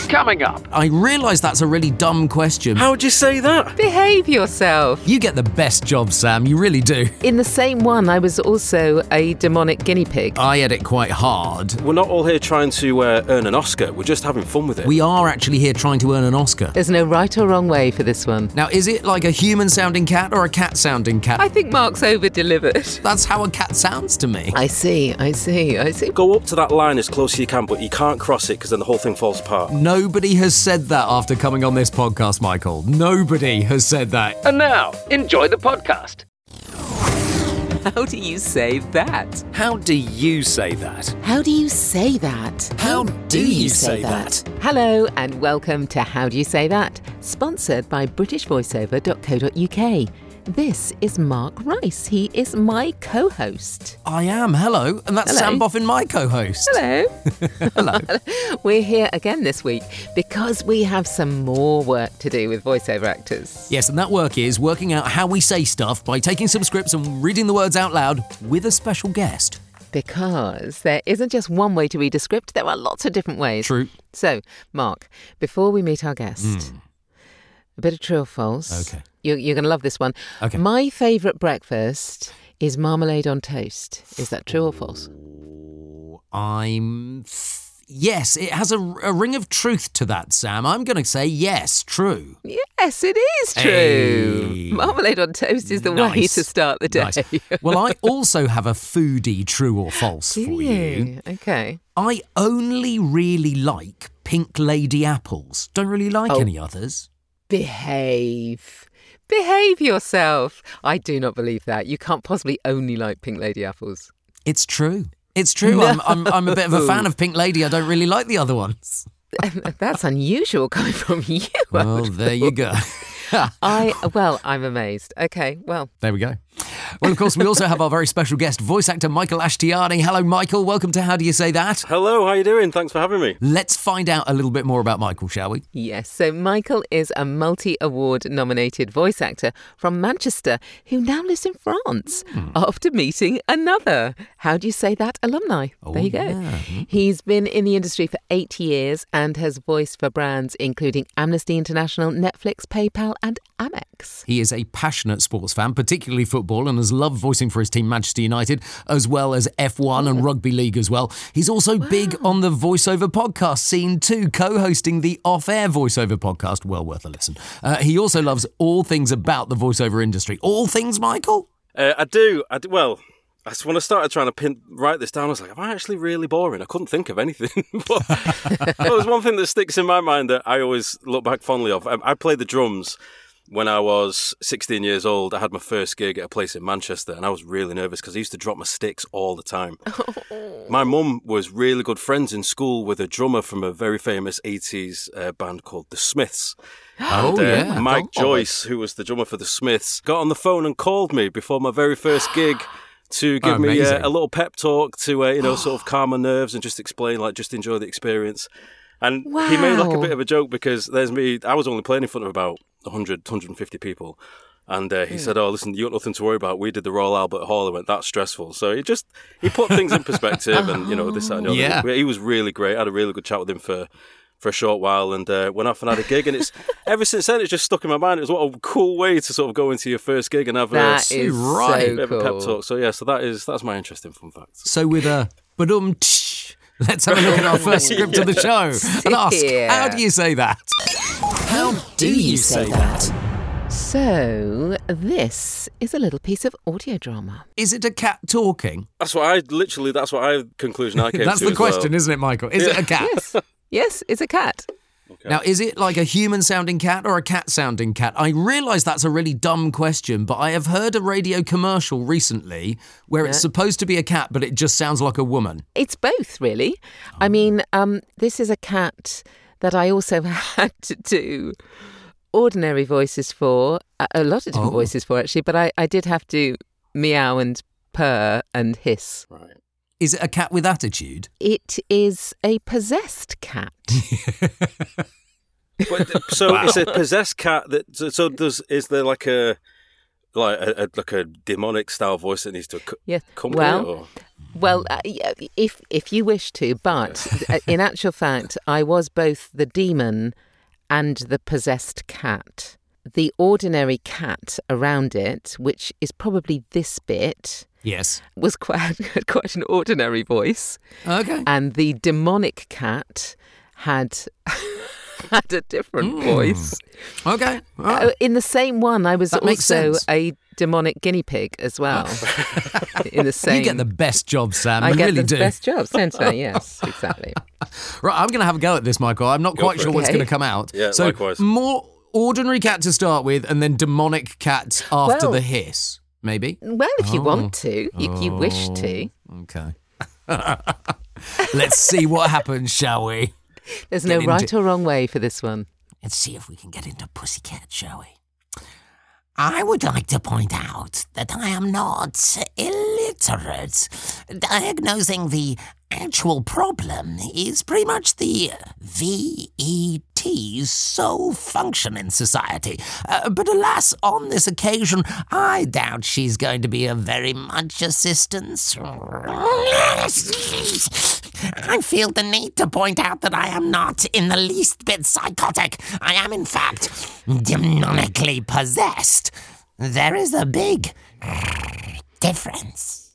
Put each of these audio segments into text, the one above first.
Coming up. I realise that's a really dumb question. How'd you say that? Behave yourself. You get the best job, Sam, you really do. In the same one, I was also a demonic guinea pig. I edit quite hard. We're not all here trying to earn an Oscar. We're just having fun with it. We are actually here trying to earn an Oscar. There's no right or wrong way for this one. Now, is it like a human-sounding cat or a cat-sounding cat? I think Mark's over-delivered. That's how a cat sounds to me. I see. Go up to that line as close as you can, but you can't cross it because then the whole thing falls apart. Nobody has said that after coming on this podcast, Michael. Nobody has said that. And now, enjoy the podcast. How do you say that? How do you say that? How do you say that? How do you say that? Hello and welcome to How Do You Say That? Sponsored by BritishVoiceover.co.uk. This is Mark Rice. He is my co-host. I am, hello. And that's Hello. Sam Boffin, my co-host. Hello. Hello. We're here again this week because we have some more work to do with voiceover actors. Yes, and that work is working out how we say stuff by taking some scripts and reading the words out loud with a special guest. Because there isn't just one way to read a script, there are lots of different ways. True. So, Mark, before we meet our guest, a bit of true or false. Okay. You're going to love this one. Okay. My favourite breakfast is marmalade on toast. Is that true or false? Yes, it has a ring of truth to that, Sam. I'm going to say yes, true. Yes, it is true. Hey. Marmalade on toast is the way Nice. to start the day. Nice. Well, I also have a foodie true or false Do for you? you. Okay. I only really like Pink Lady apples. Don't really like Oh. any others. Behave yourself. I do not believe that. You can't possibly only like Pink Lady apples. It's true. It's true. No. I'm a bit of a fan of Pink Lady. I don't really like the other ones. That's unusual coming from you. I Well, would there you go. I'm amazed. Okay, well. There we go. Well, of course, we also have our very special guest, voice actor Michael Ashtiani. Hello, Michael. Welcome to How Do You Say That? Hello, how you doing? Thanks for having me. Let's find out a little bit more about Michael, shall we? Yes, so Michael is a multi-award nominated voice actor from Manchester who now lives in France after meeting another How Do You Say That alumni. There you go. yeah. He's been in the industry for 8 years and has voiced for brands including Amnesty International, Netflix, PayPal and Amex. He is a passionate sports fan, particularly football, and has loved voicing for his team Manchester United, as well as F1 and rugby league as well. He's also big on the voiceover podcast scene too, co-hosting the off-air voiceover podcast. Well worth a listen. He also loves all things about the voiceover industry. All things, Michael? I do. Well, when I started trying to write this down, I was like, am I actually really boring? I couldn't think of anything. But there's one thing that sticks in my mind that I always look back fondly of. I played the drums when I was 16 years old. I had my first gig at a place in Manchester and I was really nervous because I used to drop my sticks all the time. My mum was really good friends in school with a drummer from a very famous 80s band called The Smiths. And, Mike Joyce, who was the drummer for The Smiths, got on the phone and called me before my very first gig to give me Amazing. a little pep talk to, sort of calm my nerves and just explain, just enjoy the experience. And he made a bit of a joke because there's me, I was only playing in front of about 100, 150 people. And he said, oh, listen, you got nothing to worry about. We did the Royal Albert Hall. I went, that's stressful. So he put things in perspective and, this, that, and the other. Yeah. He was really great. I had a really good chat with him for a short while and went off and had a gig. And it's ever since then, it's just stuck in my mind. It was what a cool way to sort of go into your first gig and have That a is right. so bit of a cool. pep talk. So, yeah, that's my interesting fun fact. So with a let's have a look at our first script of the show and ask, Yeah. how do you say that? How do you say that? So, this is a little piece of audio drama. Is it a cat talking? That's what conclusion I came That's to the as well. question, isn't it, Michael? Is it a cat? Yes, it's a cat. Okay. Now, is it like a human-sounding cat or a cat-sounding cat? I realise that's a really dumb question, but I have heard a radio commercial recently where it's supposed to be a cat, but it just sounds like a woman. It's both, really. I mean, this is a cat that I also had to do ordinary voices for, a lot of different voices for, actually, but I did have to meow and purr and hiss. Right. Is it a cat with attitude? It is a possessed cat. So it's a possessed cat is there like a demonic style voice that needs to Yes. come Well, with it? Or? Well, yeah, if you wish to, but in actual fact, I was both the demon and the possessed cat. The ordinary cat around it, which is probably this bit, Yes. was quite an ordinary voice. Okay. And the demonic cat had had a different voice. Okay. All right. In the same one, I was That makes also sense. a demonic guinea pig as well. In the same, You get the best job, Sam. I You get really the do. best jobs, don't I? Yes, exactly. Right, I'm going to have a go at this, Michael. I'm not quite for sure it. what's Okay. going to come out. Yeah, so likewise. more ordinary cat to start with, and then demonic cat after Well- the hiss. Maybe. Well, if you want to, if you wish to. Okay. Let's see what happens, shall we? There's no Get right into- or wrong way for this one. Let's see if we can get into Pussycat, shall we? I would like to point out that I am not illiterate. Diagnosing the actual problem is pretty much the VET's sole function in society. But alas, on this occasion, I doubt she's going to be of very much assistance. I feel the need to point out that I am not in the least bit psychotic. I am, in fact, demonically possessed. There is a big difference.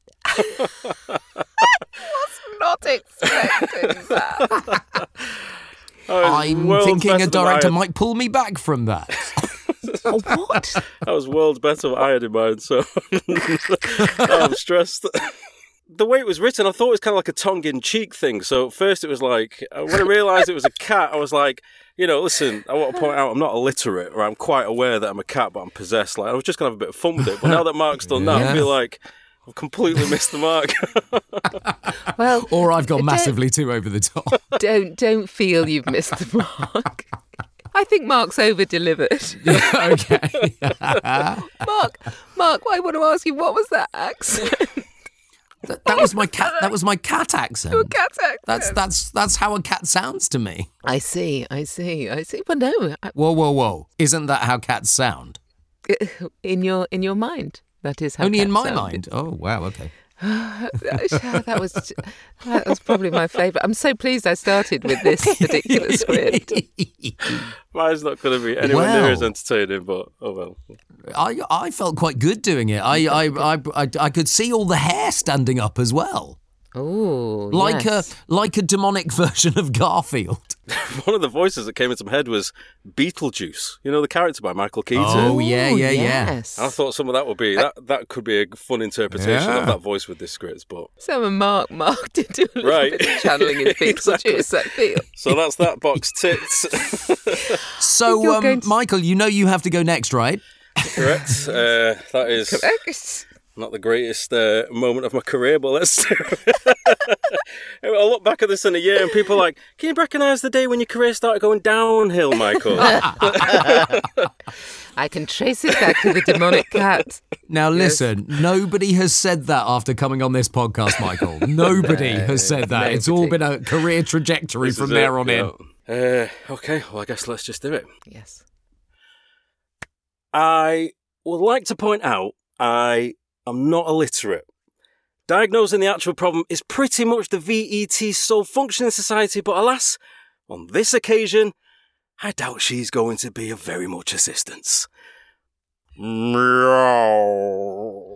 Not expecting that. I'm world's thinking better a than I director had. might pull me back from that. What? That was worlds better than I had in mind, so I'm stressed. The way it was written, I thought it was kind of like a tongue-in-cheek thing. So at first it was like, when I realised it was a cat, I was like, listen, I want to point out I'm not illiterate, or I'm quite aware that I'm a cat, but I'm possessed. Like, I was just going to have a bit of fun with it. But now that Mark's done that, I feel like I've completely missed the mark. Well, Or I've gone massively too over the top. don't feel you've missed the mark. I think Mark's over-delivered. Okay. Mark, I want to ask you, what was that accent? That was my cat. That was my cat accent. Cat accent. That's how a cat sounds to me. I see. Well, no, Whoa. Isn't that how cats sound? in your mind, that is how. Only in cats my sound. mind. Oh, wow, okay. that was probably my favourite. I'm so pleased I started with this particular script. Mine's not going to be anywhere near as Well. entertaining, but oh well. I felt quite good doing it. I could see all the hair standing up as well. Oh, Like a demonic version of Garfield. One of the voices that came into my head was Beetlejuice. You know, the character by Michael Keaton. Oh, yeah. Yes. I thought some of that would be that could be a fun interpretation of that voice with this script, but So Mark did do a little Right. bit of channeling in Beetlejuice, I feel. so that's that box tits. So, You're going to- Michael, you have to go next, right? Correct. That is not the greatest moment of my career, but let's do it. I'll look back at this in a year and people are like, can you recognise the day when your career started going downhill, Michael? I can trace it back to the demonic cat. Now, listen, nobody has said that after coming on this podcast, Michael. Nobody has said that. It's all been a career trajectory This from is there it, on in. yeah. Okay, well, I guess let's just do it. Yes. I would like to point out I am not illiterate. Diagnosing the actual problem is pretty much the VET's sole function in society, but alas, on this occasion, I doubt she's going to be of very much assistance. Meow.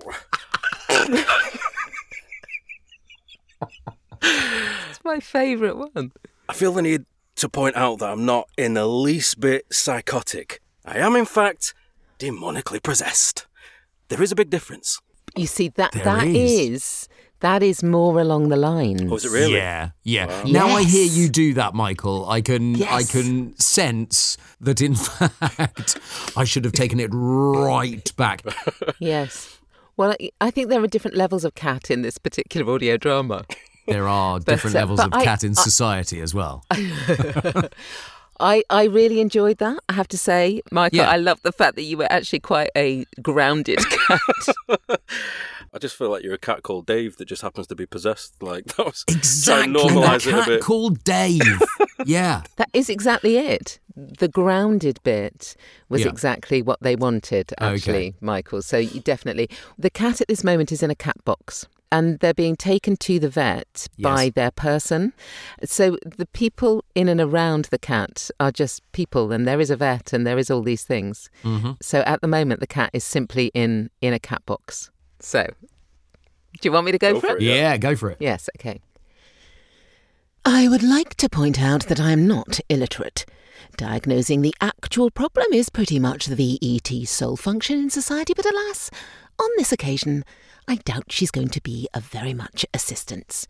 It's my favourite one. I feel the need to point out that I'm not in the least bit psychotic. I am, in fact, demonically possessed. There is a big difference. You see, that is. is more along the lines. Oh, is it really? Yeah. Wow. Now I hear Yes. you do that, Michael. I can Yes. sense that, in fact, I should have taken it right back. Yes. Well, I think there are different levels of cat in this particular audio drama. There are different levels but of I- cat in society as well. I really enjoyed that, I have to say. Michael, Yeah. I love the fact that you were actually quite a grounded cat. I just feel like you're a cat called Dave that just happens to be possessed. Like, that was Exactly. trying to A normalise it a cat bit. called Dave. Yeah. That is exactly it. The grounded bit was Yeah. exactly what they wanted, actually, Michael. So you definitely... The cat at this moment is in a cat box. and they're being taken to the vet by their person. So the people in and around the cat are just people, and there is a vet and there is all these things. Mm-hmm. So at the moment, the cat is simply in a cat box. So do you want me to go for it? Yeah, go for it. Yes, okay. I would like to point out that I am not illiterate. Diagnosing the actual problem is pretty much the VET's sole function in society, but alas, on this occasion, I doubt she's going to be of very much assistance.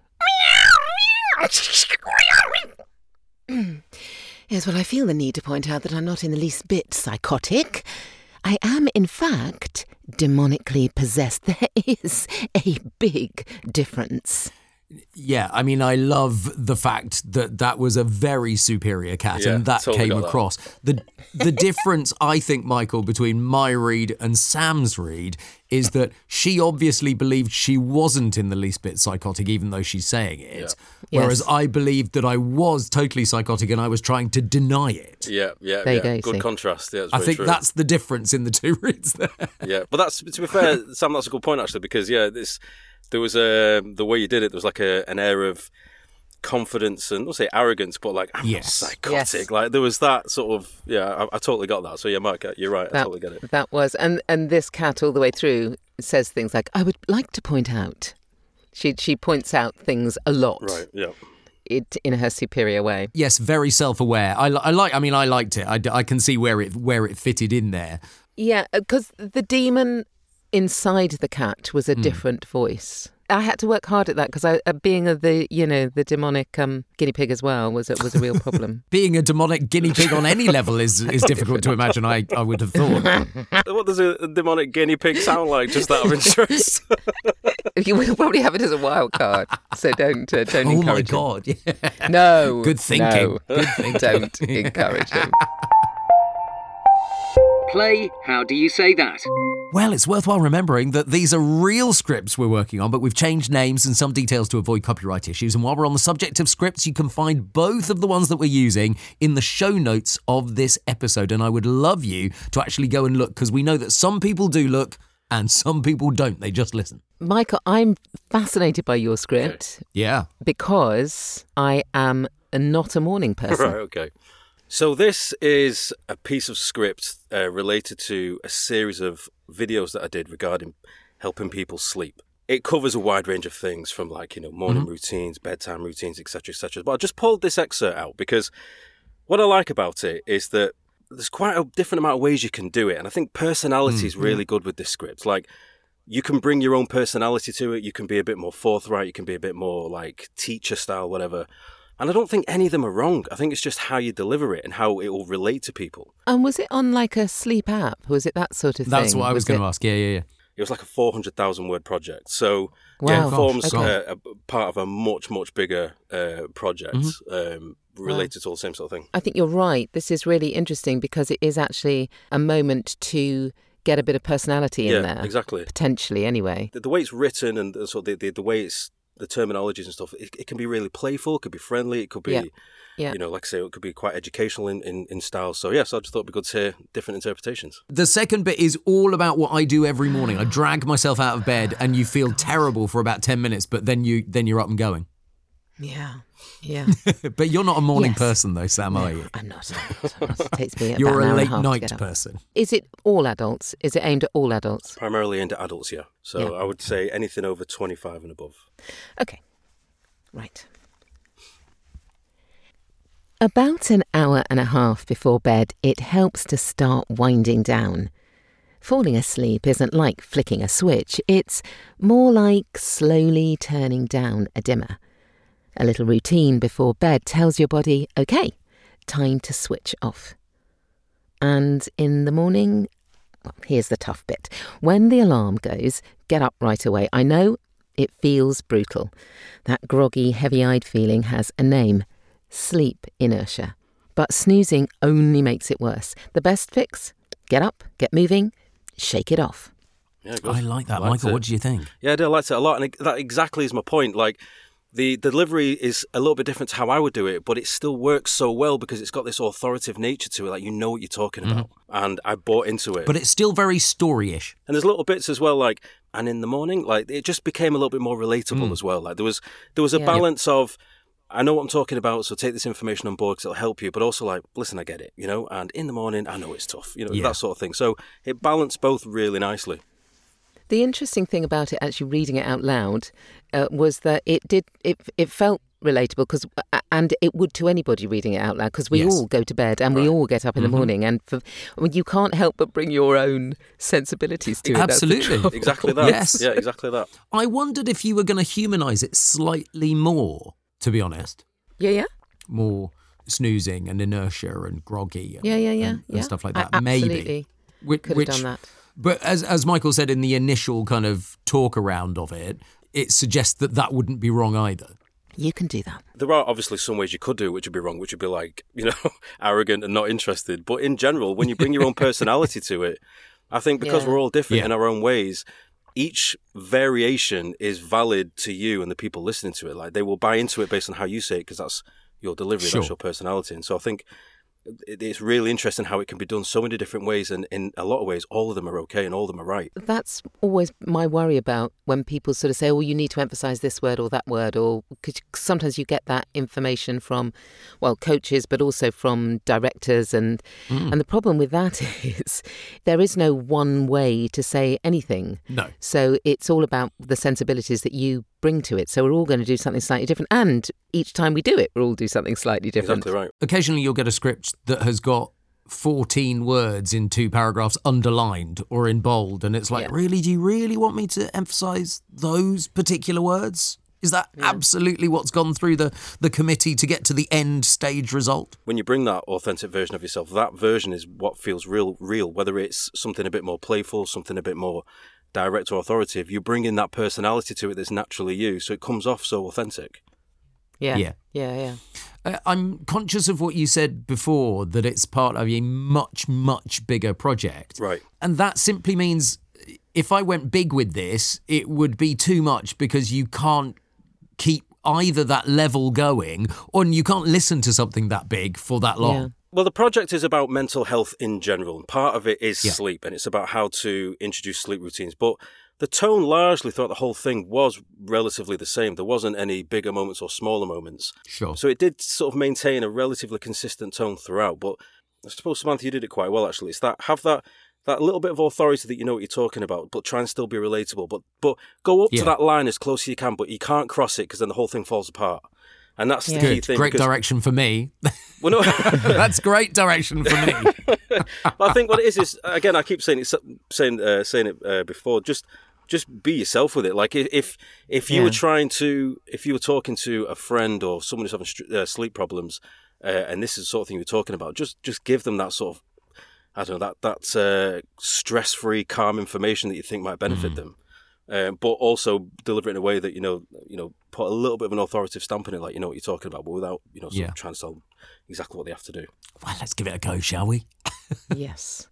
Yes, well, I feel the need to point out that I'm not in the least bit psychotic. I am, in fact, demonically possessed. There is a big difference. Yeah, I mean, I love the fact that was a very superior cat, Yeah, and that totally came got that. across. The difference, I think, Michael, between my read and Sam's read is that she obviously believed she wasn't in the least bit psychotic, even though she's saying it. Yeah. Whereas Yes. I believed that I was totally psychotic and I was trying to deny it. Yeah. There you go, Good see. contrast. Yeah, it's I very think true. that's the difference in the two reads there. Yeah, but that's, to be fair, Sam, that's a good point actually, because there was the way you did it. There was like an air of confidence and not say arrogance, but like I'm Yes. not psychotic. Yes. Like there was that sort of I totally got that. So yeah, Mark, you're right. I totally get it. That was, and this cat all the way through says things like, I would like to point out. She points out things a lot. Right. Yeah. It in her superior way. Yes, very self-aware. I liked it. I can see where it fitted in there. Yeah, because the demon inside the cat was a different voice. I had to work hard at that because being the demonic guinea pig as well was a real problem. Being a demonic guinea pig on any level is difficult to imagine, I would have thought. What does a demonic guinea pig sound like? Just out of interest. You will probably have it as a wild card, so don't Oh encourage my him. God. Yeah. No. Good thinking. No. Good thinking. Don't encourage him. Play How Do You Say That? Well, it's worthwhile remembering that these are real scripts we're working on, but we've changed names and some details to avoid copyright issues. And while we're on the subject of scripts, you can find both of the ones that we're using in the show notes of this episode. And I would love you to actually go and look, because we know that some people do look and some people don't. They just listen. Michael, I'm fascinated by your script Yeah. because I am not a morning person. Right. Okay. So this is a piece of script related to a series of videos that I did regarding helping people sleep. It covers a wide range of things from morning routines, bedtime routines, etc., etc. But I just pulled this excerpt out because what I like about it is that there's quite a different amount of ways you can do it. And I think personality is really good with this script. Like, you can bring your own personality to it. You can be a bit more forthright. You can be a bit more like teacher style, whatever. And I don't think any of them are wrong. I think it's just how you deliver it and how it will relate to people. And was it on like a sleep app? Was it that sort of thing? That's what I was going to it- ask. Yeah. It was like a 400,000 word project. So Wow. it forms Gosh, a part of a much, much bigger project related to all the same sort of thing. I think you're right. This is really interesting because it is actually a moment to get a bit of personality in there. Exactly. Potentially, anyway. The way it's written and the way it's the terminologies and stuff, it can be really playful, it could be friendly, it could be, Yeah. like I say, it could be quite educational in style. So, so I just thought it'd be good to hear different interpretations. The second bit is all about what I do every morning. I drag myself out of bed and you feel terrible for about 10 minutes, but then you're up and going. Yeah. Yeah. But you're not a morning Yes. person though, Sam, are you? I'm not. It takes me about You're an a hour and late half to night get up. person. Is it all adults? Is it aimed at all adults? Primarily aimed at adults, yeah. So Yeah. I would say anything over 25 and above. Okay. Right. About an hour and a half before bed, it helps to start winding down. Falling asleep isn't like flicking a switch. It's more like slowly turning down a dimmer. A little routine before bed tells your body, okay, time to switch off. And in the morning, well, here's the tough bit. When the alarm goes, get up right away. I know it feels brutal. That groggy, heavy-eyed feeling has a name. Sleep inertia. But snoozing only makes it worse. The best fix? Get up, get moving, shake it off. Yeah, good. I like that, Liked Michael. it. What do you think? Yeah, I liked it a lot. And that exactly is my point. Like, the delivery is a little bit different to how I would do it, but it still works so well because it's got this authoritative nature to it. Like, you know what you're talking about. And I bought into it. But it's still very story-ish. And there's little bits as well, like, and in the morning. Like, it just became a little bit more relatable as well. Like, there was a balance of, I know what I'm talking about, so take this information on board because it'll help you, but also like, listen, I get it, you know, and in the morning, I know it's tough, you know, that sort of thing. So it balanced both really nicely. The interesting thing about it, actually reading it out loud, was that it felt relatable, and it would to anybody reading it out loud, because we all go to bed and we all get up in the morning, and you can't help but bring your own sensibilities to it. Absolutely. Exactly that. Yes. Yeah, exactly that. I wondered if you were going to humanise it slightly more, to be honest. Yeah. More snoozing and inertia and groggy and, and stuff like that. Absolutely. Maybe. Could have done that. But as Michael said in the initial kind of talk around of it, it suggests that wouldn't be wrong either. You can do that. There are obviously some ways you could do it which would be wrong, which would be like, you know, arrogant and not interested. But in general, when you bring your own personality to it, I think because we're all different in our own ways, each variation is valid to you and the people listening to it. Like, they will buy into it based on how you say it, because that's your delivery, that's your personality. And so I think it's really interesting how it can be done so many different ways, and in a lot of ways all of them are okay and all of them are right. That's always my worry about when people sort of say, oh, you need to emphasise this word or that word, or cause sometimes you get that information from, well, coaches, but also from directors, and the problem with that is there is no one way to say anything. No. So it's all about the sensibilities that you bring to it. So we're all going to do something slightly different, and each time we do it, we'll all do something slightly different. Exactly right. Occasionally you'll get a script that has got 14 words in 2 paragraphs underlined or in bold, and it's like, really, do you really want me to emphasise those particular words? Is that absolutely what's gone through the committee to get to the end stage result? When you bring that authentic version of yourself, that version is what feels real, whether it's something a bit more playful, something a bit more direct or authoritative. You bring in that personality to it that's naturally you, so it comes off so authentic. Yeah. I'm conscious of what you said before, that it's part of a much, much bigger project. Right. And that simply means if I went big with this, it would be too much, because you can't keep either that level going, or you can't listen to something that big for that long. Yeah. Well, the project is about mental health in general, and part of it is sleep, and it's about how to introduce sleep routines. But the tone largely throughout the whole thing was relatively the same. There wasn't any bigger moments or smaller moments. Sure. So it did sort of maintain a relatively consistent tone throughout. But I suppose, Samantha, you did it quite well, actually. It's have that little bit of authority that you know what you're talking about, but try and still be relatable. But go up to that line as close as you can, but you can't cross it, because then the whole thing falls apart. And that's the key thing. Great direction for me. Well, no. That's great direction for me. But I think what it is again, I keep saying it before. Just be yourself with it. Like if you were if you were talking to a friend or someone who's having sleep problems, and this is the sort of thing you're talking about, just give them that sort of, I don't know, that stress-free, calm information that you think might benefit them. But also deliver it in a way that, you know, put a little bit of an authoritative stamp on it, like you know what you're talking about, but without, sort of trying to tell exactly what they have to do. Well, let's give it a go, shall we? Yes.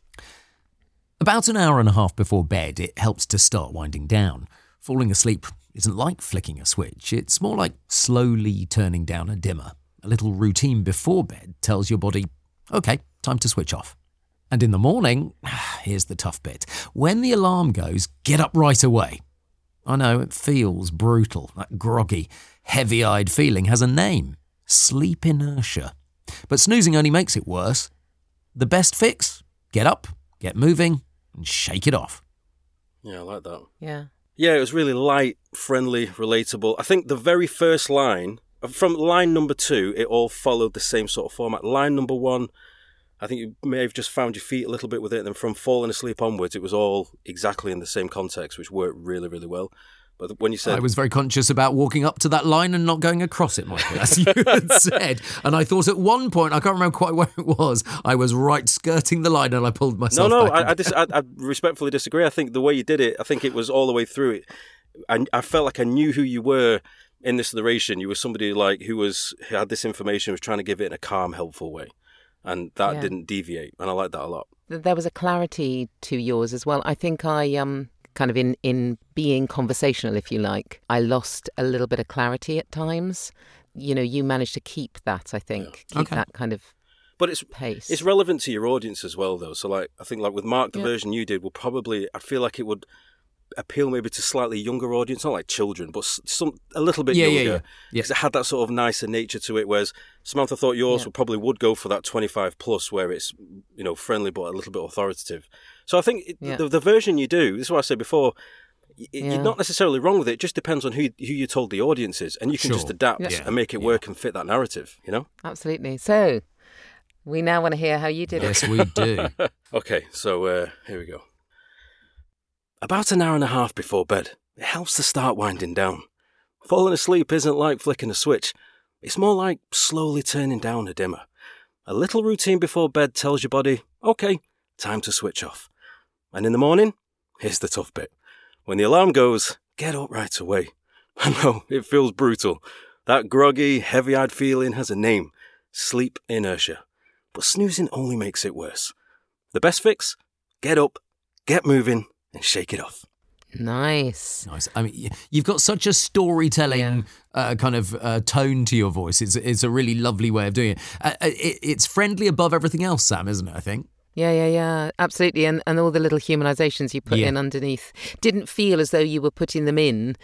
About an hour and a half before bed, it helps to start winding down. Falling asleep isn't like flicking a switch. It's more like slowly turning down a dimmer. A little routine before bed tells your body, OK, time to switch off. And in the morning, here's the tough bit. When the alarm goes, get up right away. I know, it feels brutal. That groggy, heavy-eyed feeling has a name. Sleep inertia. But snoozing only makes it worse. The best fix? Get up, get moving, and shake it off. Yeah, I like that. Yeah. Yeah, it was really light, friendly, relatable. I think the very first line, from line number 2, it all followed the same sort of format. Line number 1, I think you may have just found your feet a little bit with it, and then from falling asleep onwards, it was all exactly in the same context, which worked really, really well. But when you said... I was very conscious about walking up to that line and not going across it, Michael, as you had said. And I thought at one point, I can't remember quite where it was, I was right skirting the line and I pulled myself back. I respectfully disagree. I think the way you did it, I think it was all the way through it. And I felt like I knew who you were in this narration. You were somebody like who had this information, was trying to give it in a calm, helpful way. And that didn't deviate. And I like that a lot. There was a clarity to yours as well. I think I kind of in being conversational, if you like, I lost a little bit of clarity at times. You know, you managed to keep that, I think. Keep that kind of But it's pace. It's relevant to your audience as well, though. So, like, I think, like with Mark, the version you did will probably, I feel like it would appeal maybe to slightly younger audience, not like children, but a little bit younger. Yeah. Because it had that sort of nicer nature to it, whereas Samantha thought yours would go for that 25 plus, where it's, friendly but a little bit authoritative. So I think the version you do, this is what I said before, you're not necessarily wrong with it. It just depends on who you told the audience is, and you can just adapt and make it work and fit that narrative, Absolutely. So we now want to hear how you did it. Yes, we do. Okay, so here we go. About an hour and a half before bed, it helps to start winding down. Falling asleep isn't like flicking a switch. It's more like slowly turning down a dimmer. A little routine before bed tells your body, okay, time to switch off. And in the morning, here's the tough bit. When the alarm goes, get up right away. I know, it feels brutal. That groggy, heavy-eyed feeling has a name. Sleep inertia. But snoozing only makes it worse. The best fix? Get up, get moving, and shake it off. Nice. I mean, you've got such a storytelling kind of tone to your voice. It's a really lovely way of doing it. It's friendly above everything else, Sam, isn't it, I think? Yeah, absolutely. And all the little humanisations you put in underneath didn't feel as though you were putting them in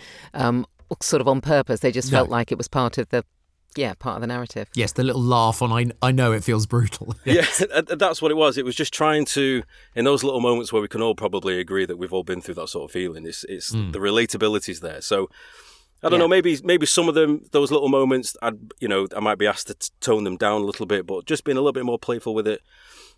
sort of on purpose. They just felt like it was part of the narrative. Yes, the little laugh on I know it feels brutal. Yes. Yeah, that's what it was. It was just trying to, in those little moments where we can all probably agree that we've all been through that sort of feeling, it's the relatability's there. So I don't know, maybe some of them, those little moments, I might be asked to tone them down a little bit, but just being a little bit more playful with it.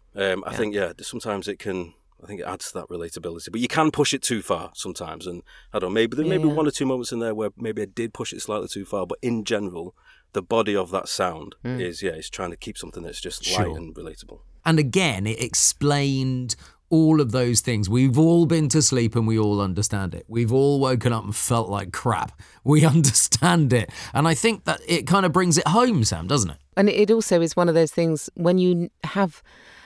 I think, sometimes it adds to that relatability, but you can push it too far sometimes. And I don't know, maybe one or two moments in there where maybe I did push it slightly too far, but in general, the body of that sound is trying to keep something that's just light and relatable. And again, it explained all of those things. We've all been to sleep and we all understand it. We've all woken up and felt like crap. We understand it. And I think that it kind of brings it home, Sam, doesn't it? And it also is one of those things when you have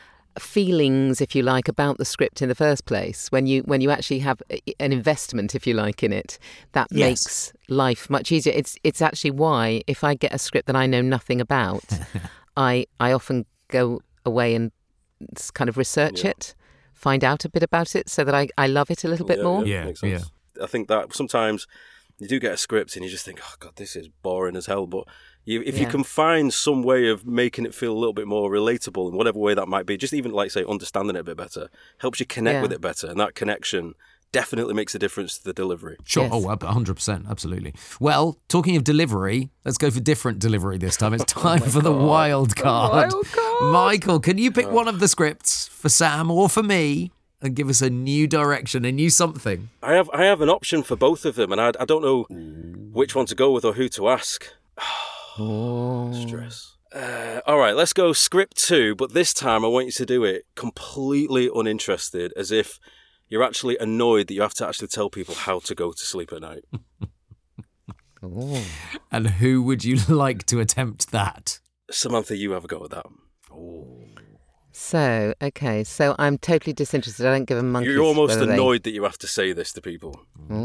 feelings, if you like, about the script in the first place, when you actually have an investment, if you like, in it, that makes life much easier. It's actually why if I get a script that I know nothing about, I often go away and kind of research it, find out a bit about it so that I love it a little bit more. Yeah. I think that sometimes you do get a script and you just think, oh God, this is boring as hell, but if you can find some way of making it feel a little bit more relatable in whatever way that might be, just even like say understanding it a bit better, helps you connect with it better, and that connection definitely makes a difference to the delivery. Sure, Yes. 100%, absolutely. Well, talking of delivery, let's go for different delivery this time. It's time for the wild card. Michael, can you pick one of the scripts for Sam or for me and give us a new direction, a new something? I have an option for both of them, and I don't know which one to go with or who to ask. Stress. All right, let's go script 2, but this time I want you to do it completely uninterested, as if you're actually annoyed that you have to actually tell people how to go to sleep at night. And who would you like to attempt that? Samantha, you have a go at that. So I'm totally disinterested. I don't give a monkey's. You're almost annoyed that you have to say this to people.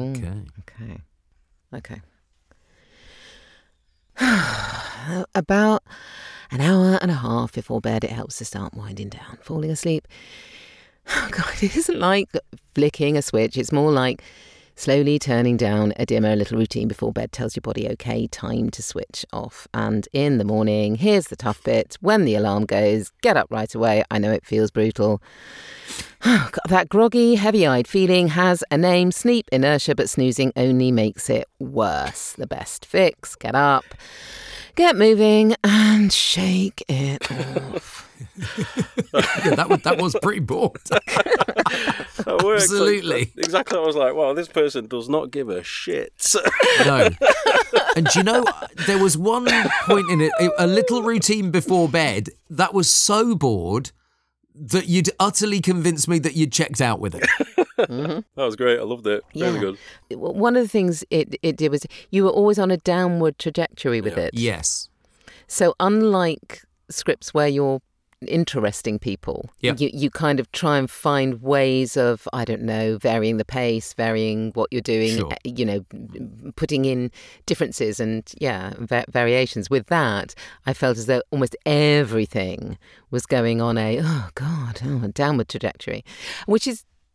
Okay. About an hour and a half before bed, it helps to start winding down. Falling asleep, oh God, it isn't like flicking a switch. It's more like slowly turning down a dimmer. A little routine before bed tells your body, okay, time to switch off. And in the morning, here's the tough bit. When the alarm goes, get up right away. I know it feels brutal. God, that groggy, heavy-eyed feeling has a name, sleep inertia, but snoozing only makes it worse. The best fix, get up, get moving, and shake it off. That was pretty bored. That works. Absolutely. Exactly. I was like, wow, this person does not give a shit. No. And do you know, there was one point in it, a little routine before bed, that was so bored that you'd utterly convinced me that you'd checked out with it. That was great. I loved it. Yeah. Really good. One of the things it did was you were always on a downward trajectory with it. Yes. So unlike scripts where you're interesting people, you kind of try and find ways of, I don't know, varying the pace, varying what you're doing, putting in differences and variations. With that, I felt as though almost everything was going on a downward trajectory, which is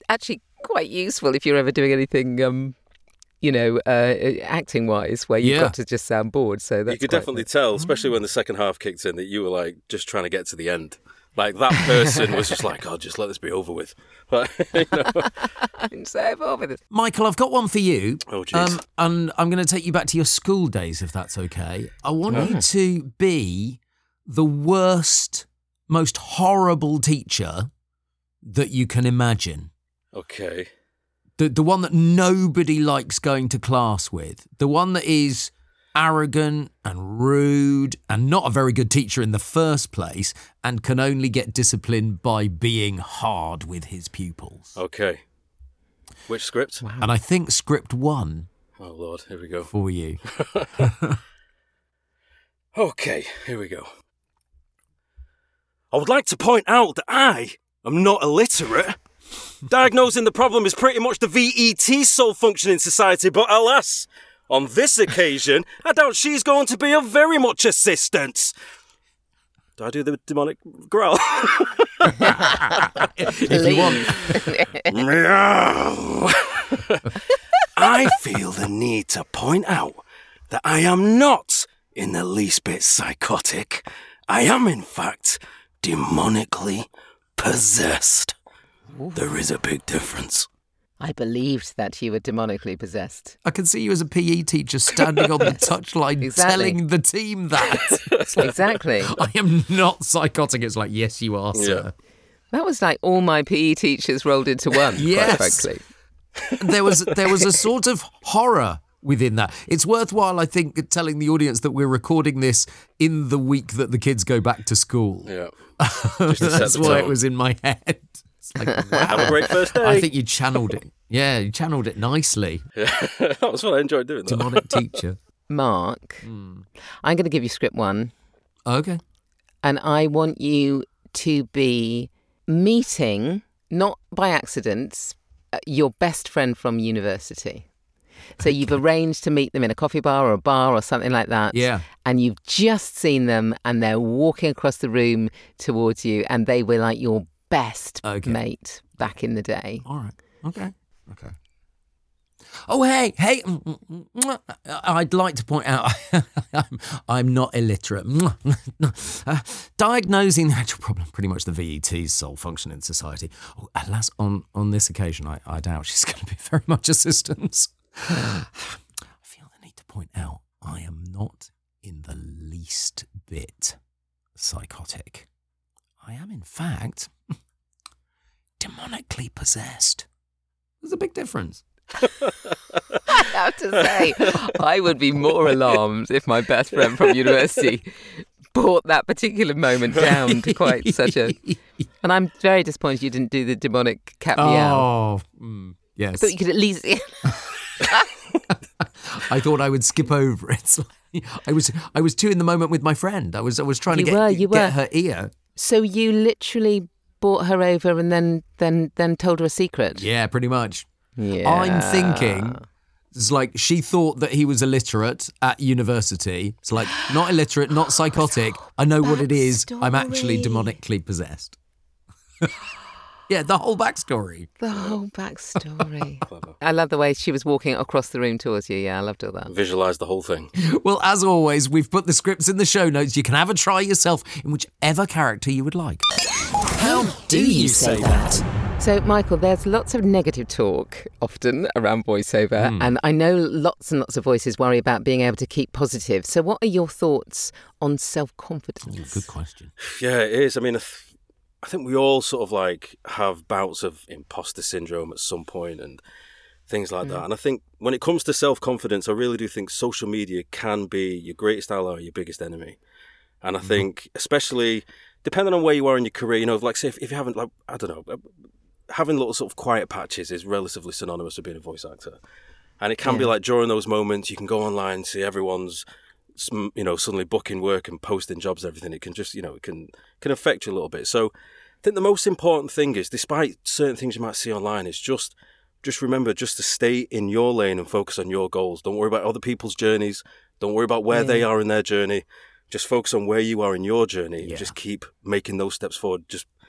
actually quite useful if you're ever doing anything, acting-wise, where you've got to just sound bored. So that's you could definitely tell, especially when the second half kicked in, that you were like just trying to get to the end. Like that person was just like, "God, just let this be over with." But, I'm so bored with it. Michael, I've got one for you. Oh, jeez. And I'm going to take you back to your school days, if that's okay. I want you to be the worst, most horrible teacher that you can imagine. Okay. The one that nobody likes going to class with. The one that is arrogant and rude and not a very good teacher in the first place and can only get disciplined by being hard with his pupils. Okay. Which script? Wow. And I think script 1. Oh, Lord. Here we go. For you. Okay. Here we go. I would like to point out that I am not illiterate. Diagnosing the problem is pretty much the VET's sole function in society, but alas, on this occasion, I doubt she's going to be of very much assistance. Do I do the demonic growl? If you want. Meow. I feel the need to point out that I am not in the least bit psychotic. I am, in fact, demonically possessed. Ooh. There is a big difference. I believed that you were demonically possessed. I can see you as a PE teacher standing on the touchline telling the team that. Exactly. I am not psychotic. It's like, yes, you are, sir. Yeah. That was like all my PE teachers rolled into one, yes. quite frankly. There was a sort of horror within that. It's worthwhile, I think, telling the audience that we're recording this in the week that the kids go back to school. Yeah. That's why it was in my head. Like, wow. Have a great first day. I think you channeled it. Yeah, you channeled it nicely. Yeah, that was what I enjoyed doing. Demonic teacher. Mark, I'm going to give you script 1. Okay. And I want you to be meeting, not by accident, your best friend from university. So you've arranged to meet them in a coffee bar or a bar or something like that. Yeah. And you've just seen them and they're walking across the room towards you and they were like your best mate back in the day. All right. Okay. Oh, hey. I'd like to point out I'm not illiterate. Diagnosing the actual problem, pretty much the VET's sole function in society. Oh, alas, on this occasion, I doubt she's going to be very much assistance. I feel the need to point out I am not in the least bit psychotic. I am, in fact, demonically possessed. There's a big difference. I have to say, I would be more alarmed if my best friend from university brought that particular moment down to quite such a... And I'm very disappointed you didn't do the demonic cat meow. Oh, yes. I thought you could at least... I thought I would skip over it. I was too in the moment with my friend. I was trying to get her ear. So you literally brought her over and then told her a secret? Yeah, pretty much. Yeah. I'm thinking, it's like she thought that he was illiterate at university. It's like, not illiterate, not psychotic. I know what it is. I'm actually demonically possessed. Yeah, the whole backstory. I love the way she was walking across the room towards you. Yeah, I loved all that. Visualise the whole thing. Well, as always, we've put the scripts in the show notes. You can have a try yourself in whichever character you would like. How do you say that? So, Michael, there's lots of negative talk often around voiceover, and I know lots and lots of voices worry about being able to keep positive. So what are your thoughts on self-confidence? Oh, good question. Yeah, it is. I mean, I think we all sort of like have bouts of imposter syndrome at some point and things like that. And I think when it comes to self-confidence, I really do think social media can be your greatest ally or your biggest enemy. And I think, especially depending on where you are in your career, you know, like say if you haven't, like, I don't know, having little sort of quiet patches is relatively synonymous with being a voice actor. And it can be like during those moments, you can go online, see everyone's, you know, suddenly booking work and posting jobs and everything. It can just, you know, it can affect you a little bit. So I think the most important thing is, despite certain things you might see online, is just remember just to stay in your lane and focus on your goals. Don't worry about other people's journeys. Don't worry about where they are in their journey. Just focus on where you are in your journey. Yeah. Just keep making those steps forward. Just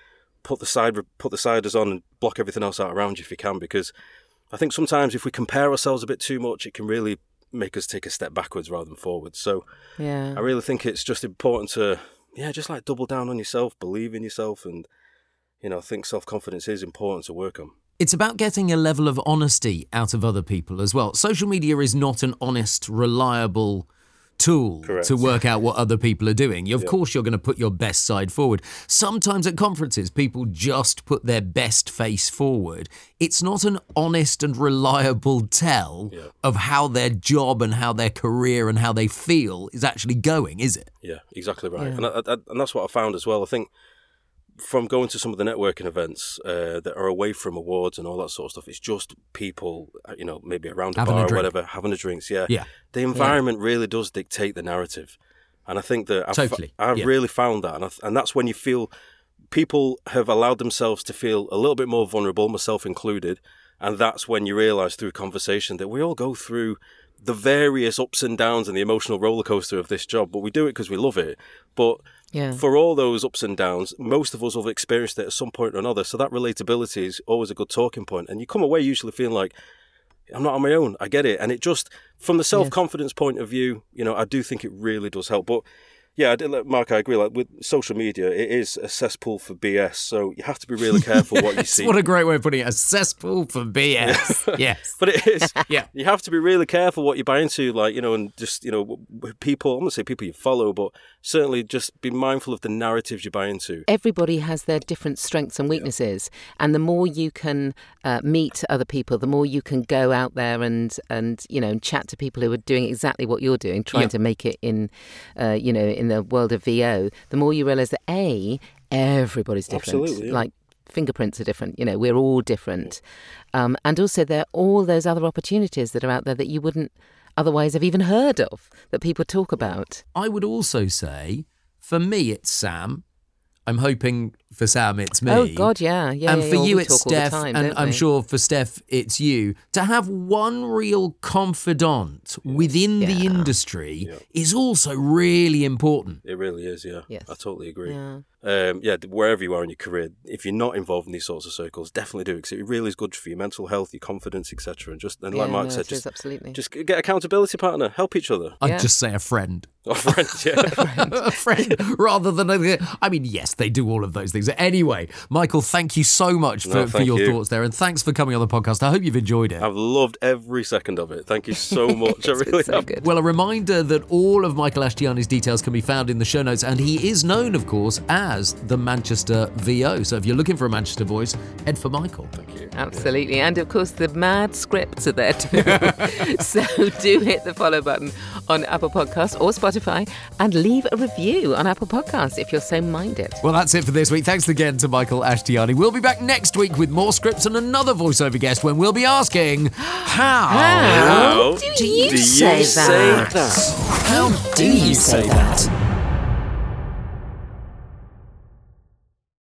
put the siders on and block everything else out around you if you can, because I think sometimes if we compare ourselves a bit too much, it can really make us take a step backwards rather than forwards. So I really think it's just important to, just like double down on yourself, believe in yourself, and, I think self-confidence is important to work on. It's about getting a level of honesty out of other people as well. Social media is not an honest, reliable tool to work out what other people are doing. Of course, you're going to put your best side forward. Sometimes at conferences, people just put their best face forward. It's not an honest and reliable tell of how their job and how their career and how they feel is actually going, is it? Yeah, exactly right. And that's what I found as well. I think from going to some of the networking events that are away from awards and all that sort of stuff, it's just people, maybe around a bar or whatever, having a drinks. Yeah. The environment really does dictate the narrative. And I think that I've really found that. And that's when you feel people have allowed themselves to feel a little bit more vulnerable, myself included. And that's when you realise through conversation that we all go through the various ups and downs and the emotional roller coaster of this job, but we do it because we love it. But for all those ups and downs, most of us have experienced it at some point or another. So that relatability is always a good talking point. And you come away usually feeling like, I'm not on my own. I get it. And it just, from the self-confidence point of view, I do think it really does help. But Mark, I agree. Like with social media, it is a cesspool for BS. So you have to be really careful what you see. What a great way of putting it. A cesspool for BS. Yes. But it is. You have to be really careful what you buy into, and just, people, I'm going to say people you follow, but certainly just be mindful of the narratives you buy into. Everybody has their different strengths and weaknesses. And the more you can meet other people, the more you can go out there and chat to people who are doing exactly what you're doing, trying to make it in the world of VO, the more you realise that everybody's different. Absolutely, Like fingerprints are different. We're all different. And also there are all those other opportunities that are out there that you wouldn't otherwise have even heard of, that people talk about. I would also say, for me, it's Sam. I'm hoping for Sam, it's me. Oh, God, yeah. And for you, it's Steph. Time, and I'm sure for Steph, it's you. To have one real confidant within the industry is also really important. It really is, yeah. Yes. I totally agree. Yeah. Wherever you are in your career, if you're not involved in these sorts of circles, definitely do it, because it really is good for your mental health, your confidence, etc. And like Mark said, just get accountability partner, help each other. I'd just say a friend. A friend, a friend, rather than yes, they do all of those things. Anyway, Michael, thank you so much for your thoughts there, and thanks for coming on the podcast. I hope you've enjoyed it. I've loved every second of it. Thank you so much. I really have. Good. Well, a reminder that all of Michael Ashtiani's details can be found in the show notes, and he is known, of course, as the Manchester VO. So if you're looking for a Manchester voice, head for Michael. Thank you. Absolutely. And of course, the mad scripts are there too. So do hit the follow button on Apple Podcasts or Spotify, and leave a review on Apple Podcasts if you're so minded. Well, that's it for this week. Thanks again to Michael Ashtiani. We'll be back next week with more scripts and another voiceover guest when we'll be asking, How do you say that? How do you say that?